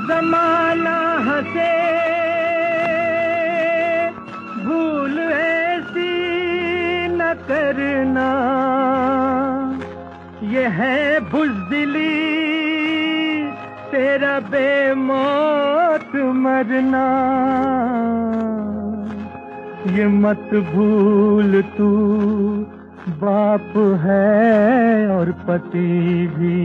जमाना हंसे भूल ऐसी न करना, ये है बुज़दिली तेरा बेमौत मरना। ये मत भूल तू बाप है और पति भी,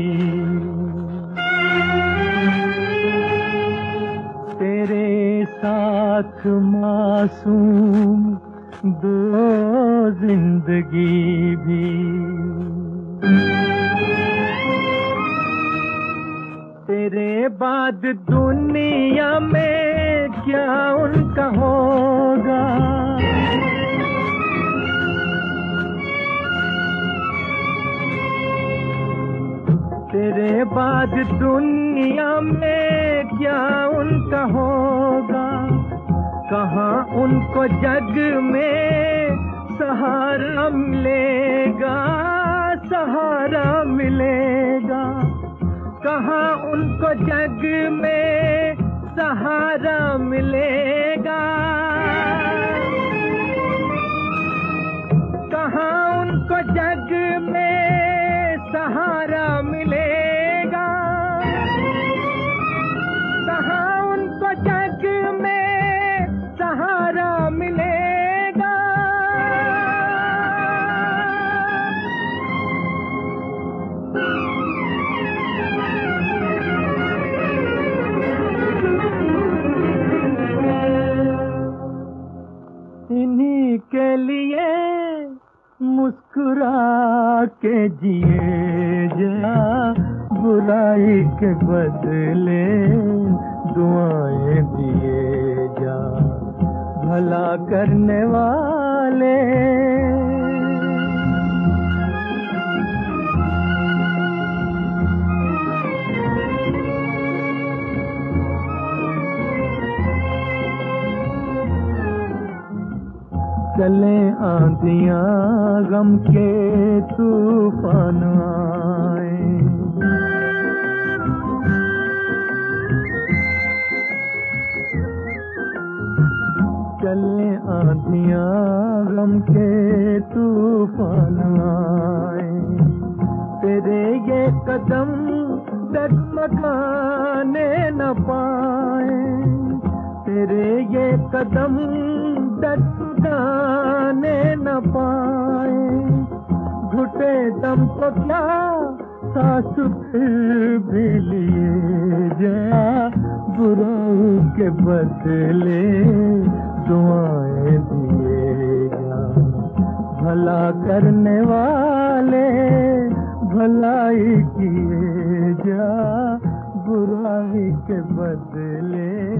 तेरे साथ मासूम दो जिंदगी भी। तेरे बाद दुनिया में क्या उनका होगा, तेरे बाद दुनिया में क्या उनका होगा। कहाँ उनको जग में सहारा मिलेगा, सहारा मिलेगा। कहाँ उनको जग में सहारा मिलेगा, कहाँ उनको जग में सहारा मिलेगा, कहाँ उनको जग में सहारा मिलेगा। इन्हीं के लिए मुस्कुरा के जिए जा, बुराई के बदले दुआएं दिए जा। भला करने वाले चले आंधियां गम के तूफान आए, चले आंधियां गम के तूफान आए। तेरे ये कदम डगमगाने न पाए, तेरे ये कदम डगमगाने न पाए। घुटे दम तो क्या सांस फिर भी लिए जा, बुराई के बदले दुआएं दिए जा। भला करने वाले भलाई किए जा, बुराई के बदले